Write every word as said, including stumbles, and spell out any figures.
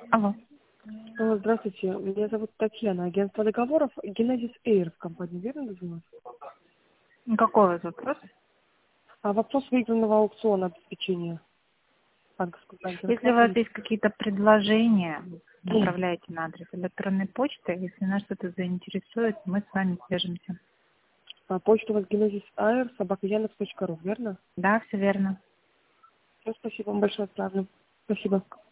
Алло. Алло, здравствуйте, меня зовут Татьяна, агентство договоров Genesis Air в компании, верно называю? Какой у вас вопрос? А вопрос выигранного аукциона обеспечения банковского брокера. Если у вас есть какие-то предложения, направляйте на адрес электронной почты. Если нас что-то заинтересует, мы с вами свяжемся. А почта у вас Genesis Air, собака яндекс точка ру, верно? Да, все верно. Все, спасибо вам большое, отправлю. Спасибо.